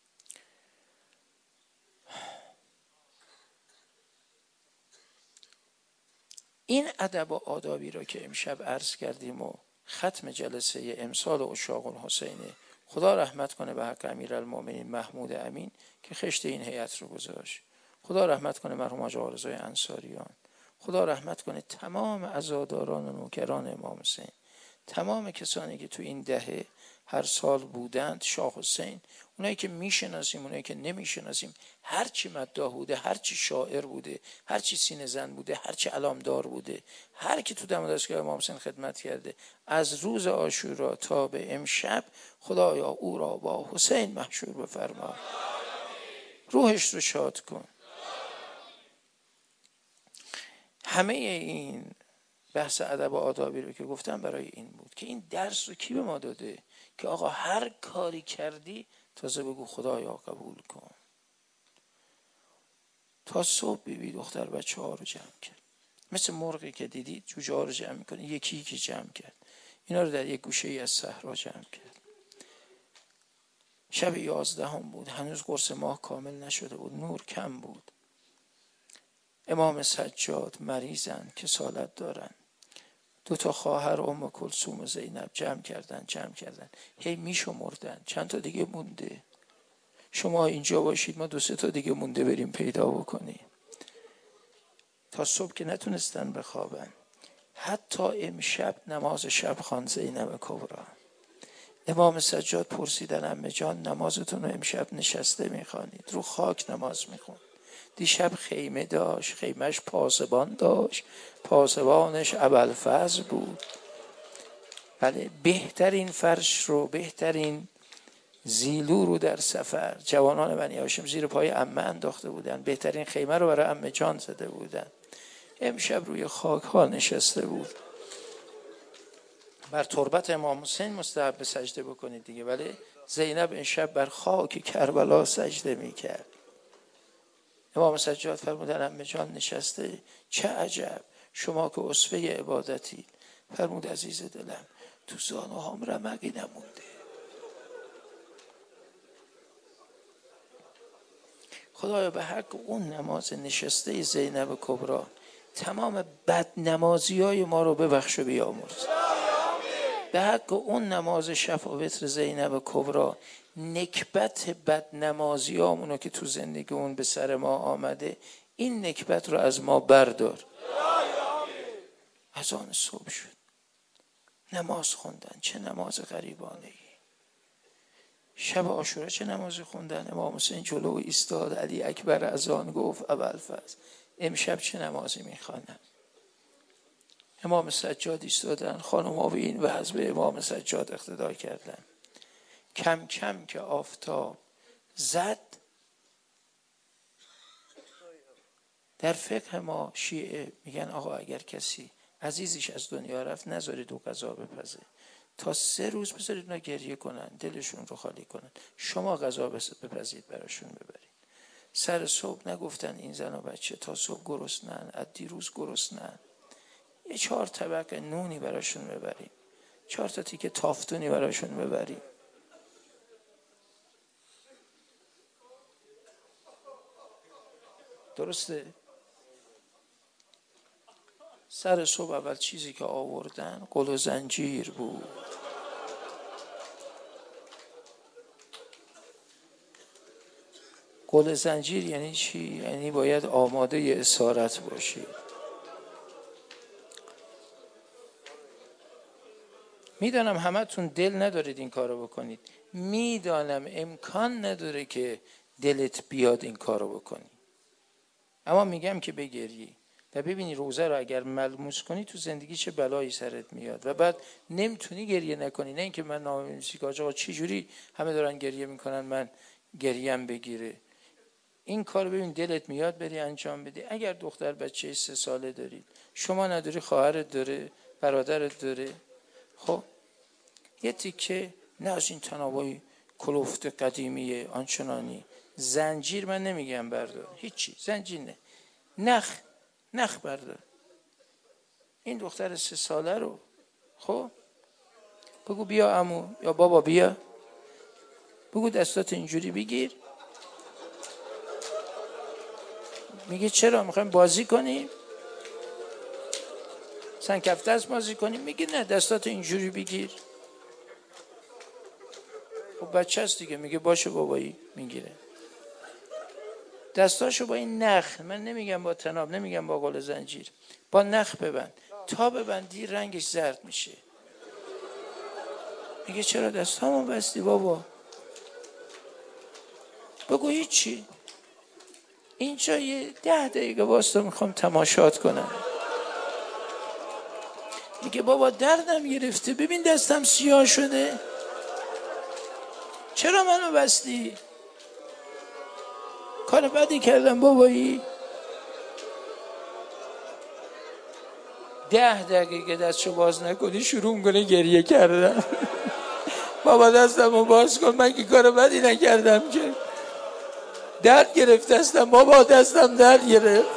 این ادب و آدابی را که امشب عرض کردیم و ختم جلسه امسال عشاق الحسینه، خدا رحمت کنه به حق امیرالمومنین محمود امین که خشت این هیئت رو گذاشت. خدا رحمت کنه مرحوم حاج آرزوی انصاریان. خدا رحمت کنه تمام عزاداران و نوکران امام حسین، تمام کسانی که تو این دهه هر سال بودند. شاه حسین، اونایی که میشناسیم، اونایی که نمیشناسیم، هر چی مداح بوده، هر چی شاعر بوده، هر چی سینه زن بوده، هر چی علامدار بوده، هر کی تو دم دستگاه امام حسین خدمت کرده، از روز عاشورا تا به امشب، خدایا او را با حسین محشور بفرما، روحش رو شاد کن. همه این بحث ادب و آدابی رو که گفتم برای این بود که این درس رو کی به ما داده که آقا هر کاری کردی تازه بگو خدایا قبول کن. تا صبح بیبی دختر بچه ها رو جمع کرد، مثل مرغی که دیدید جوجه ها رو جمع میکنه، یکی یکی جمع کرد، اینا رو در یک گوشه ای از صحرا جمع کرد. شب یازدهم بود، هنوز قرص ماه کامل نشده بود، نور کم بود. امام سجاد مریضن، کسالت دارن، دو تا خواهر ام کلثوم و زینب جمع کردن جمع کردن هی میشمردن چند تا دیگه مونده، شما اینجا باشید ما دو سه تا دیگه مونده بریم پیدا بکنیم. تا صبح که نتونستن بخوابن. حتی امشب نماز شب خوان زینب کبرا. امام سجاد پرسیدن عمه جان نمازتون رو امشب نشسته میخوانید؟ رو خاک نماز میخوند. دیشب خیمه داشت، خیمهش پاسبان داشت، پاسبانش ابوالفضل بود. بله بهترین فرش رو، بهترین زیلو رو در سفر جوانان بنی هاشم زیر پای عمه انداخته بودن، بهترین خیمه رو برای عمه جان زده بودن. امشب روی خاک ها نشسته بود. بر تربت امام حسین مستحب سجده بکنید دیگه، ولی زینب این شب بر خاک کربلا سجده میکرد. امام سجاد فرمودن عمه جان نشسته، چه عجب شما که اسوه عبادتی. فرمود عزیز دلم تو زانوهام رمقی نمونده. خدایا به حق اون نماز نشسته زینب کبرا تمام بدنمازی های ما رو ببخش و بیامرز. به حق اون نماز شفع و وتر زینب کبرا نکبت بدنمازی هامونو که تو زندگی اون به سر ما آمده این نکبت رو از ما بردار. از آن صبح شد نماز خوندن، چه نماز غریبانه ای. شب عاشورا چه نمازی خوندن، امام حسین جلو ایستاد، علی اکبر از آن گفت ابوالفضل امشب چه نمازی میخوانم. امام سجاد ایستادن، خانم‌ها به این وضع به امام سجاد اقتدا کردن. کم کم که آفتاب زد، در فقه ما شیعه میگن آقا اگر کسی عزیزش از دنیا رفت نذارید او قضا بپزه، تا سه روز بذارید اونا گریه کنن، دلشون رو خالی کنن، شما قضا بپزید براشون ببرید. سر صبح نگفتن این زن و بچه تا صبح گرسنن، از دیروز گرسنن، یه چهار طبق نونی براشون ببریم، چهار تا تیکه تافتونی براشون ببریم. درسته؟ سر صبح اول چیزی که آوردن گل و زنجیر بود. گل زنجیر یعنی چی؟ یعنی باید آماده اسارت باشی. میدانم همه تون دل ندارید این کارو بکنید، میدانم امکان نداره که دلت بیاد این کارو بکنی، اما میگم که بگری و ببینی روزه رو اگر ملموس کنی تو زندگی چه بلایی سرت میاد و بعد نمیتونی گریه نکنی. نه اینکه من نامیسی که آقا چی جوری همه دارن گریه میکنن من گریم بگیره. این کار ببین دلت میاد بری انجام بدی. اگر دختر بچه سه ساله داری، شما نداری، خواهرت داره، برادرت داره، خب یه تیکه نه از این تنابای کلفت قدیمی آنچنانی، زنجیر من نمیگم بردار، هیچی زنجیر نه، نخ نخ بردار این دختر سه ساله رو، خب بگو بیا عمو یا بابا بیا، بگو دستات اینجوری بگیر. میگه چرا میخوایم بازی کنیم؟ سن کفته است بازی کنیم؟ میگه نه دستات اینجوری بگیر. خب بچه هست دیگه، میگه باشه بابایی، میگیره دستاشو با این نخ، من نمیگم با تناب، نمیگم با گل زنجیر، با نخ ببند، تا ببندی رنگش زرد میشه. میگه چرا دستامو بستی بابا؟ بگو هیچی، اینجا یه ده دقیقه واسه میخوام تماشات کنم. میگه بابا دردم گرفته، ببین دستم سیاه شده، چرا منو بستی؟ کار بدی کردم بابایی؟ ده دقیقه دستشو باز نکنی شروع میکنه گریه کردن. بابا دستمو باز کن، من که کار بدی نکردم که، درد گرفت دستم بابا، دستم درد گرفت.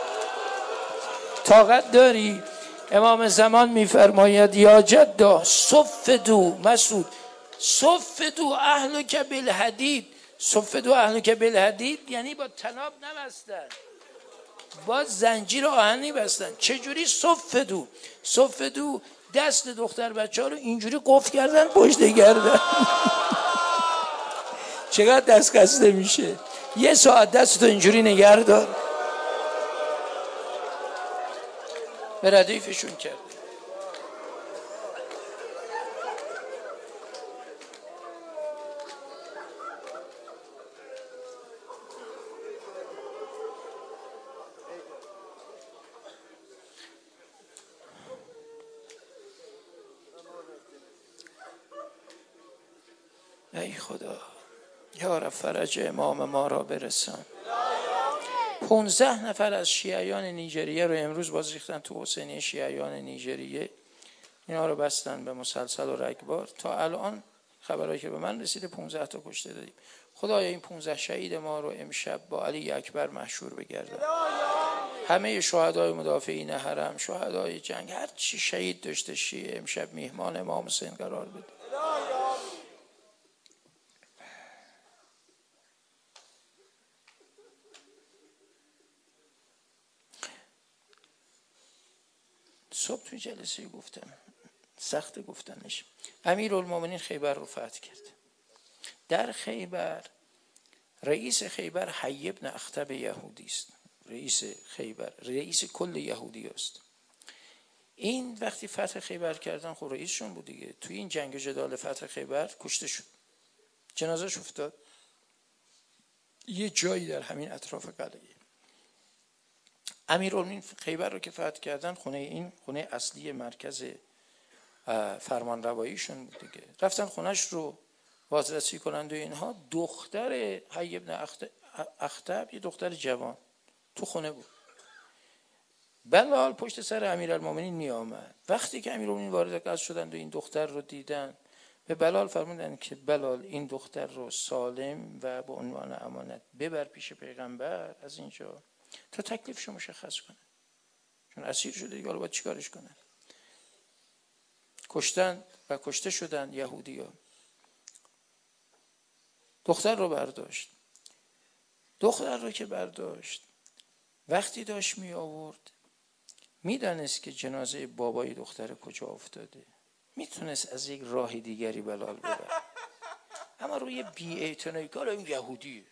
طاقت داری؟ امام زمان میفرماید یا جدا صفدو مسعود صفدو اهلک بالحدید، صفدو اهلک بالحدید یعنی با طناب نبستن. با زنجیر آهنی بستن. چجوری؟ صفدو صفدو دست دختر بچه ها رو اینجوری قفل کردن پشت گردن. چقدر دست خسته میشه. یه ساعت دستتو اینجوری نگه دار. به ردیفشون کرد. ای خدا یا رب فرج امام ما را برسان. پونزده نفر از شیعیان نیجریه رو امروز باز ریختن تو حسینیه شیعیان نیجریه. اینا رو بستن به مسلسل و رگبار. تا الان خبرایی که به من رسیده پونزده تا کشته دادیم. خدایا این پونزده شهید ما رو امشب با علی اکبر محشور بگردن. همه شهدای مدافعین حرم، شهدای جنگ، هر چی شهید داشته شیعه امشب میهمان امام حسین قرار بده. صبح توی جلسه گفتم، سخت گفتنش، امیرالمومنین خیبر رو فتح کرد. در خیبر رئیس خیبر حی بن اخطب یهودی است. رئیس خیبر رئیس کل یهودی است. این وقتی فتح خیبر کردن خب رئیسشون بود دیگه. توی این جنگ جدال فتح خیبر کشته شد، جنازه‌اش افتاد یه جایی در همین اطراف قلعه. امیرالمومنین خیبر رو که فتح کردن، خونه این خونه اصلی مرکز فرمان رواییشون بود دیگه. رفتن خونش رو بازرسی کنند و اینها. دختر حی بن اخطب یه دختر جوان تو خونه بود. بلال پشت سر امیرالمومنین می آمد. وقتی که امیرالمومنین وارد قصر شدند و این دختر رو دیدن، به بلال فرمودند که بلال این دختر رو سالم و به عنوان امانت ببر پیش پیغمبر از اینجا تا تکلیفشو مشخص کنه، چون اسیر شده دیگه. حالا باید چیکارش کنن؟ کشتن و کشته شدن یهودی‌ها. دختر رو برداشت. دختر رو که برداشت وقتی داشت می آورد میدانست که جنازه بابای دختر کجا افتاده. میتونست از یک راه دیگری بلال ببره، اما روی بی‌اعتنایی کار این یهودیه.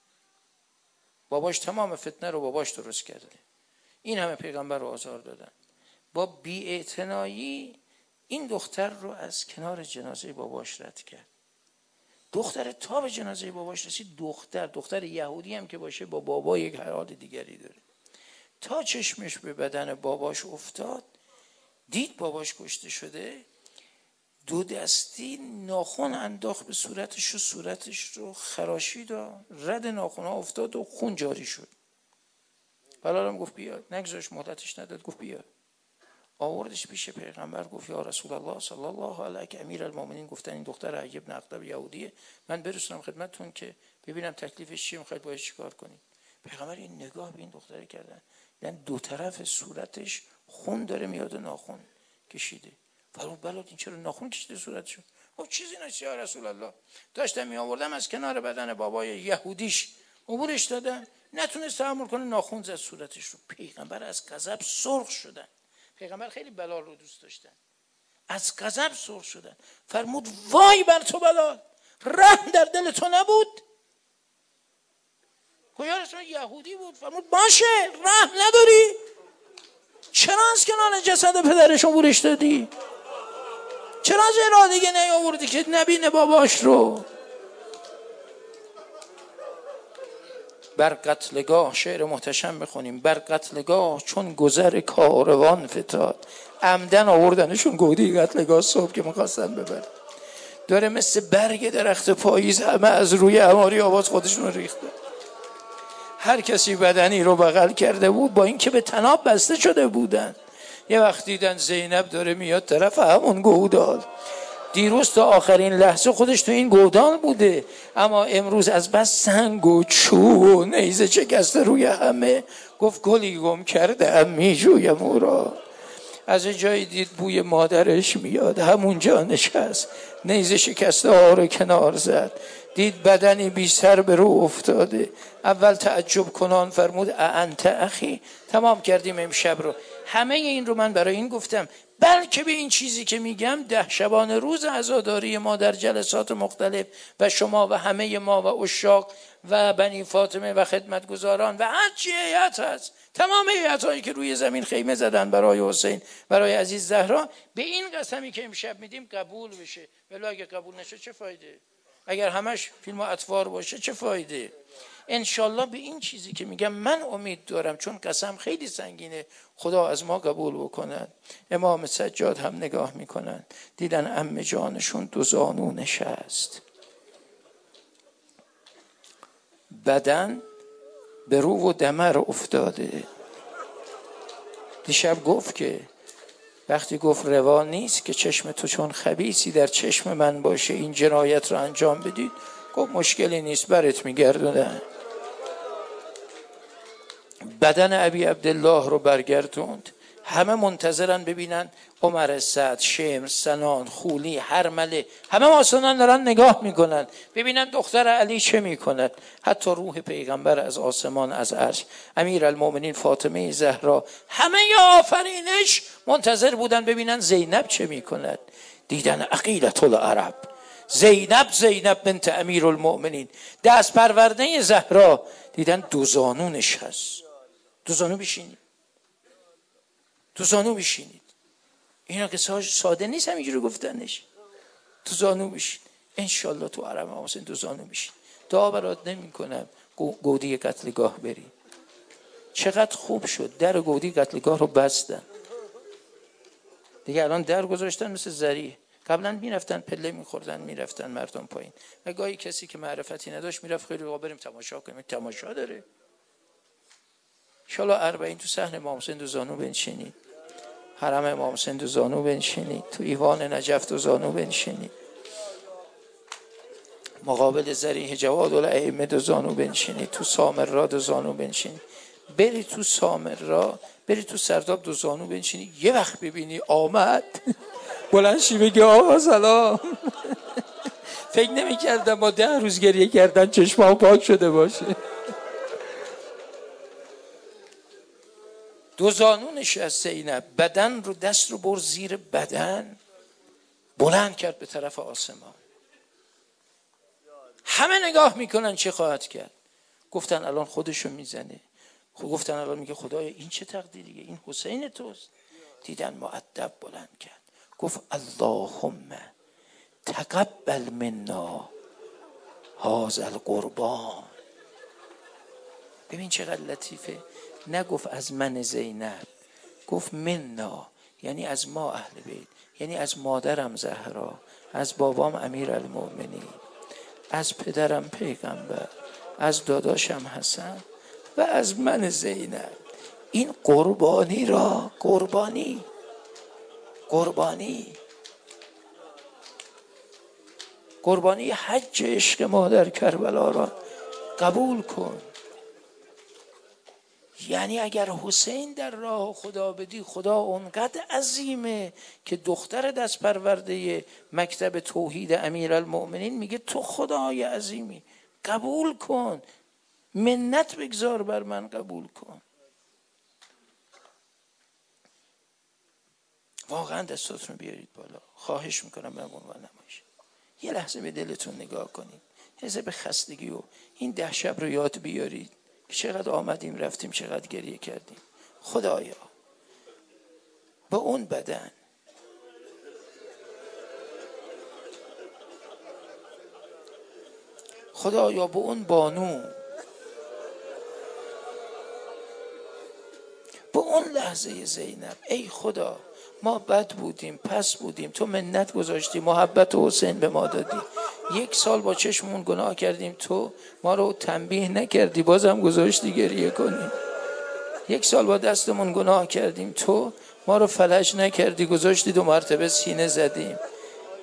باباش تمام فتنه رو باباش درست کرده، این همه پیغمبر رو آزار دادن. با بی‌اعتنایی این دختر رو از کنار جنازه باباش رد کرد. دختر تا به جنازه باباش رسید، دختر دختر یهودی هم که باشه با بابا یک حال دیگری داره. تا چشمش به بدن باباش افتاد، دید باباش کشته شده، دو دستی ناخن انداخت به صورتش و صورتش رو خراشید و رد ناخن ها افتاد و خون جاری شد. بلالم گفت بیا، نگذاش مهلتش نداد، گفت بیا. آوردش پیش پیغمبر، گفت یا رسول الله صلی الله علیه امیرالمومنین گفتن این دختر حی بن اخطب یهودیه، من برسونم خدمتتون که ببینم تکلیفش چیه، میخواید باید چیکار کنید. پیغمبر این نگاه به این دختر کردن، یعنی دو طرف صورتش خون داره میاد و ناخن کشیده. فرمود بلال این چرا ناخن کشیده صورتشو؟ خب چیزی نیست یا رسول الله، داشتم می آوردم از کنار بدن بابای یهودیش عبورش دادم، نتونست تحمل کنه، ناخن زد صورتش رو. پیغمبر از غضب سرخ شدن. پیغمبر خیلی بلال رو دوست داشتن، از غضب سرخ شدن. فرمود وای بر تو بلال، رحم در دل تو نبود؟ گویا رسول یهودی بود. فرمود باشه، رحم نداری؟ چرا از کنار جسد پدرش عبورش دادی؟ چرا از راه دیگه نیاوردی که نبینه باباش رو؟ بر قتلگاه، شعر محتشم بخونیم، بر قتلگاه چون گذر کاروان فتاد. عمدن آوردنشون گودی قتلگاه صبح که می‌خواستن ببرن. داره مثل برگ درخت پاییز همه از روی اماری آواز خودشون رو ریختن. هر کسی بدنی رو بغل کرده بود، با اینکه به طناب بسته شده بودن. یه وقت دیدن زینب داره میاد طرف همون گودال. دیروز تا آخرین لحظه خودش تو این گودال بوده، اما امروز از بس سنگ و چوب و نیزه شکسته روی همه، گفت گلی گم کرده ام میجویم او را. از جایی دید بوی مادرش میاد، همونجا نشست، نیزه شکسته ها رو کنار زد، دید بدنی بی سر به رو افتاده. اول تعجب کنان فرمود انت اخی. تمام کردیم امشب رو. همه این رو من برای این گفتم بلکه به این چیزی که میگم ده شبانه روز عزاداری ما در جلسات مختلف و شما و همه ما و عشاق و بنی فاطمه و خدمتگزاران و هر چی هیئت هست، تمام هیئت‌هایی که روی زمین خیمه زدن برای حسین، برای عزیز زهرا، به این قسمی که امشب میدیم قبول بشه. ولی اگه قبول نشه چه فایده؟ اگر همش فیلم و اطوار باشه چه فایده؟ انشالله به این چیزی که میگم من امید دارم، چون قسم خیلی سنگینه، خدا از ما قبول بکند. امام سجاد هم نگاه میکنن، دیدن عمه جانشون دو زانو نشست، بدن به رو و دمر افتاده. دیشب گفت که وقتی گفت روا نیست که چشم تو چون خبیثی در چشم من باشه این جنایت رو انجام بدید، گفت مشکلی نیست برات میگردونن. بدن ابی عبدالله رو برگردوند. همه منتظرن ببینن عمر سعد، شمر، سنان، خولی، هرمله، همه آسانان دارن نگاه میکنن ببینن دختر علی چه میکند. حتی روح پیغمبر از آسمان، از عرش، امیرالمومنین فاطمه زهرا، همه آفرینش منتظر بودن ببینن زینب چه میکند. دیدن عقیلة العرب، زینب، زینب بنت امیرالمومنین، دست پرورده زهرا، دیدن دو زانو نشست. دو زانو بشینید، دو زانو بشینید. اینا که ساده نیست همینجوری گفتنش. دو زانو بشین. انشالله تو عرب حسین دو زانو بشین. دعا برات نمی کنم گودی قتلگاه بری. چقدر خوب شد در گودی قتلگاه رو بستن دیگه. الان در گذاشتن مثل ذریع. قبلا میرفتن پله میخوردن میرفتن مردم پایین و گاهی کسی که معرفتی نداشت میرفت خیلی آقا بریم تماشا کنیم. تماشا داره. انشالله اربعین تو صحن امام حسین دو زانو بنشینید، حرم امام حسین دو زانو بنشینید، تو ایوان نجف دو زانو بنشینید، مقابل ذریح جواد الائمه دو زانو بنشینید، تو سامرا دو زانو بنشینید، بری تو سامرا، بری تو سرداب دو زانو بنشینید. یه وقت ببینی آمد بلند شی بگی آقا سلام. فکر نمی کردم با ده روز گریه کردن چشمام پاک شده باشه. دو زانو نشست زینب، بدن رو دست رو بر زیر بدن بلند کرد به طرف آسمان. همه نگاه میکنن چه خواهد کرد. گفتن الان خودشو میزنه. گفتن الان میگه خدایا این چه تقدیریه، این حسین توست. دیدن مؤدب بلند کرد گفت اللهم تقبل منا هذا القربان. ببین چقدر لطیفه. نگفت از من زینب، گفت منا، یعنی از ما اهل بیت، یعنی از مادرم زهرا، از بابام امیرالمومنین، از پدرم پیغمبر، از داداشم حسن و از من زینب. این قربانی را قربانی قربانی قربانی حج عشق ما در کربلا را قبول کن. یعنی اگر حسین در راه خدا بدی، خدا اونقدر عظیمه که دختر دست پرورده مکتب توحید امیرالمومنین میگه تو خدای عظیمی، قبول کن، منت بگذار بر من، قبول کن. واقعا دستاتون بیارید بالا، خواهش میکنم به عنوان نمایش. یه لحظه به دلتون نگاه کنید، یه به خستگی و این ده شب رو یاد بیارید که چقدر آمدیم رفتیم، چقدر گریه کردیم. خدایا با اون بدن، خدایا با اون بانو، با اون لحظه زینب، ای خدا ما بد بودیم، پس بودیم، تو منت گذاشتی، محبت حسین به ما دادی. یک سال با چشمون گناه کردیم، تو ما رو تنبیه نکردی، بازم گذاشتی گریه کنیم. یک سال با دستمون گناه کردیم، تو ما رو فلج نکردی، گذاشتی دو مرتبه سینه زدیم.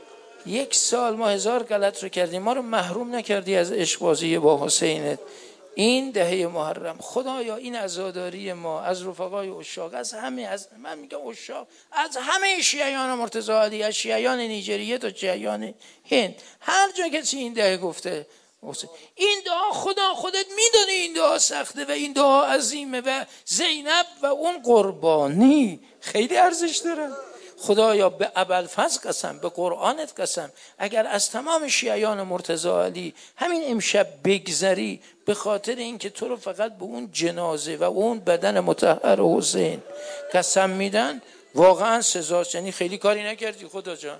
یک سال ما هزار غلط رو کردیم، ما رو محروم نکردی از عشق بازی با حسینت. این دهه محرم خدایا این عزاداری ما از رفقای عشاق، از همه، از من میگم عشاق، از همه شیعیان مرتضی علی، از شیعیان نیجریه تا شیعیان هند، هر جا کسی این دهه گفته این دعا، خدا خودت میدونی این دعا سخته و این دعا عظیمه و زینب و اون قربانی خیلی ارزش داره. خدایا به ابوالفضل قسم، به قرآنت قسم، اگر از تمام شیعیان مرتضی علی همین امشب بگذری به خاطر اینکه تو رو فقط به اون جنازه و اون بدن مطهر حسین قسم میدن، واقعا سزاست. یعنی خیلی کاری نکردی خدا جان،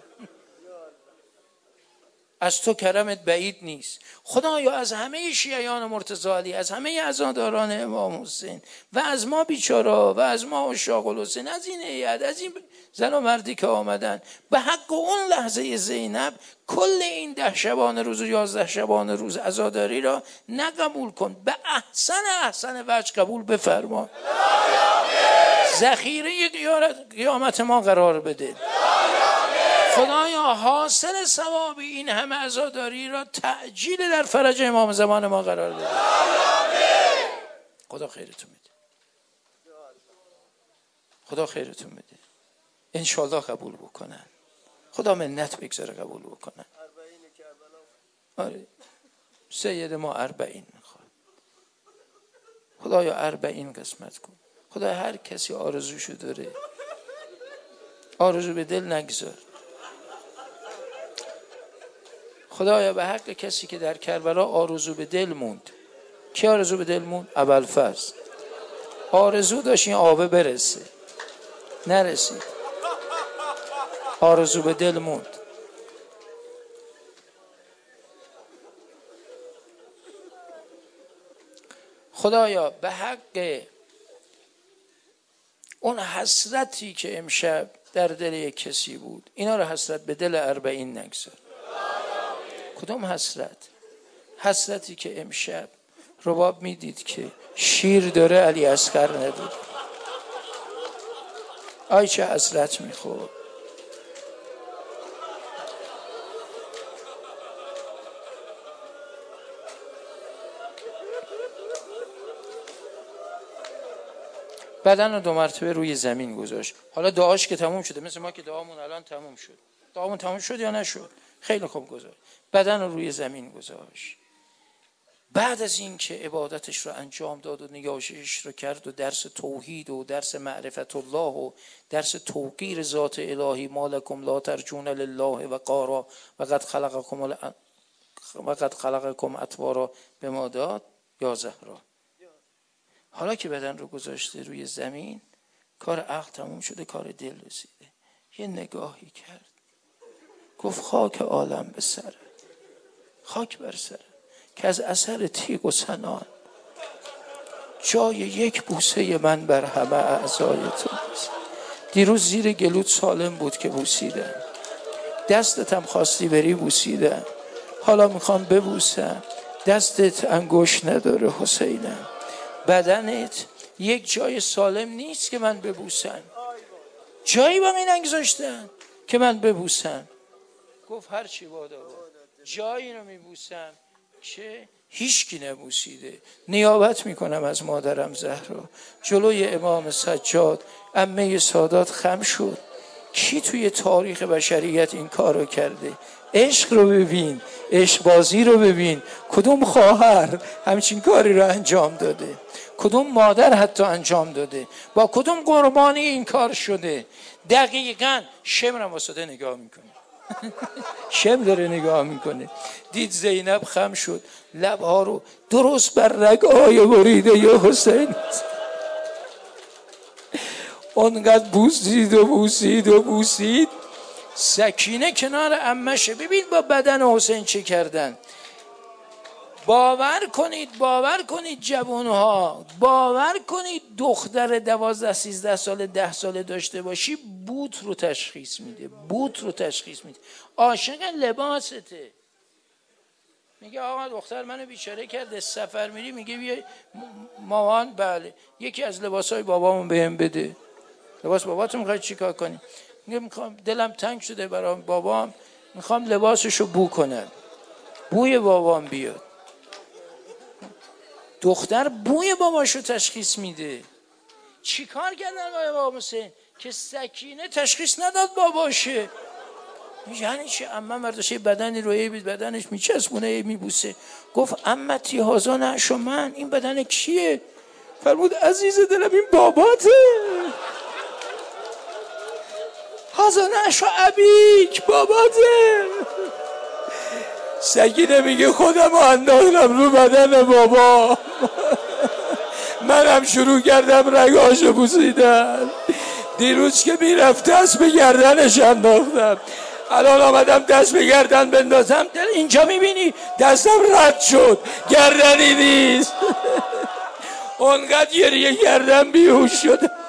از تو کرمت بعید نیست. خدایا از همه شیعیان مرتضی علی، از همه عزاداران امام حسین و از ما بیچارا و از ما عشاق الحسین، از این هیئت، از این زن و مردی که آمدن به حق اون لحظه زینب، کل این ده شبانه روز و یازده شبانه روز عزاداری را نقبول کن، به احسن احسن وجه قبول بفرما، ذخیره قیامت ما قرار بده. خدایا حاصل ثواب این همه عزاداری را تعجیل در فرج امام زمان ما قرار بده. خدا خیرتون میده، خدا خیرتون میده، انشالله قبول بکنن، خدا منت بگذاره قبول بکنن. آره سید ما اربعین میخواد، خدایا اربعین قسمت کن. خدا هر کسی آرزوشو داره، آرزو به دل نگذار. خدایا به حق کسی که در کربلا آرزو به دل موند، کی آرزو به دل موند؟ ابوالفضل آرزو داشت این آبه برسه، نرسید، آرزو به دل موند. خدایا به حق اون حسرتی که امشب در دل یک کسی بود، اینا رو حسرت به دل اربعین نگذار. کدوم حسرت؟ حسرتی که امشب رباب میدید که شیر داره علی اصغر ندید. آی چه حسرت میخورد. بدن رو دو مرتبه روی زمین گذاشت. حالا دعاش که تموم شده، مثل ما که دعامون الان تموم شد، دعامون تموم شد یا نشد؟ خیلی خوب گذاشت. بدن رو روی زمین گذاشت. بعد از این که عبادتش رو انجام داد و نیایشش رو کرد و درس توحید و درس معرفت الله و درس توقیر ذات الهی، مالکم لا ترجون لله و قارا و قد خلقکم و قد خلقکم اطوارا به ما داد یا زهرا. حالا که بدن رو گذاشته روی زمین، کار عقل تموم شده، کار دل رسیده. یه نگاهی کرد، گفت خاک عالم به سر، خاک بر سر که از اثر تیغ و سنان جای یک بوسه من بر همه اعضای تو نیست. دیروز زیر گلوت سالم بود که بوسیدم، دستتم خواستی بری بوسیدم، حالا میخوام ببوسم، دستت انگشت نداره حسینم، بدنت یک جای سالم نیست که من ببوسم، جایی باقی نگذاشتن که من ببوسم. گفت هر چی بادا بود، جایی رو میبوسم که هیچکی نبوسیده. نیابت میکنم از مادرم زهرا. جلوی امام سجاد عمه سادات خم شد. کی توی تاریخ بشریت این کارو کرده؟ عشق رو ببین، عشق بازی رو ببین. کدوم خواهر همچین کاری رو انجام داده؟ کدوم مادر حتی انجام داده؟ با کدوم قربانی این کار شده؟ دقیقاً شمرم واسطه نگاه میکنه. شم داره نگاه میکنه، دید زینب خم شد، لبها رو درست بر رگ‌های بریده یا حسین اونقدر بوسید و بوسید و بوسید. سکینه کنار عمشه. ببین با بدن حسین چه کردن. باور کنید باور کنید جوانها، باور کنید دختر دوازده سیزده ساله ده ساله داشته باشی بوت رو تشخیص میده، بوت رو تشخیص میده. عاشق لباسته. میگه آقا دختر منو بیچاره کرده، سفر میری، میگه بیا مامان بله یکی از لباسای بابامو بهم بده. لباس باباتو میخوای چیکار کنی؟ میگه میخوام، دلم تنگ شده برام بابام، میخوام لباسشو بو کنم، بوی بابام بیاد. دختر بوی باباشو تشخیص میده. چی کار کردن با امام حسین که سکینه تشخیص نداد باباشه؟ یعنی چه؟ اما مرداشه بدنی روی بید بدنش میچسبونه میبوسه. گفت امتی هازا نعشو من، این بدن کیه؟ فرمود عزیز دلم این باباته. هازا نعشو ابیک، باباته. سکینه میگه خودم رو انداختم رو بدن بابا، منم شروع کردم رگاشو بوسیدن. دیروز که میرفت دست به گردنش انداختم، الان آمدم دست به گردن بندازم، اینجا میبینی دستم رد شد، گردنی نیست. اونقدر گریه کردم بیهوش شدم.